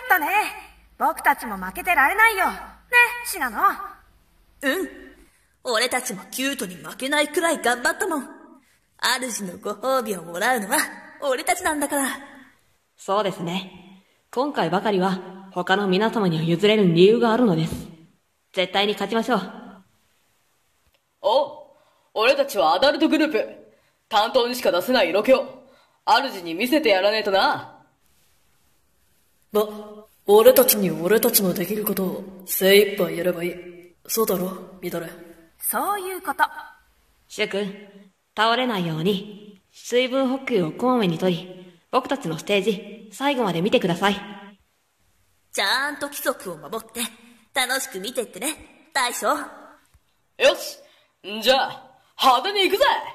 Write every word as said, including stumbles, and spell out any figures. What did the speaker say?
ったね。僕たちも負けてられないよ。ね、シナノ。 うん。俺たちもキュートに負けないくらい頑張ったもん。主のご褒美をもらうのは俺たちなんだから。 そうですね。今回ばかりは他の皆様には譲れる理由があるのです。絶対に勝ちましょう。 お、俺たちはアダルトグループ。担当にしか出せない色気を主に見せてやらねえとな。 ま、俺たちに俺たちのできることを精一杯やればいい。そうだろ、ミドル。 そういうこと。 シュ君、倒れないように水分補給をこまめにとり、僕たちのステージ最後まで見てください。 ちゃんと規則を守って楽しく見てってね、大将。 よし、んじゃあ派手に行くぜ。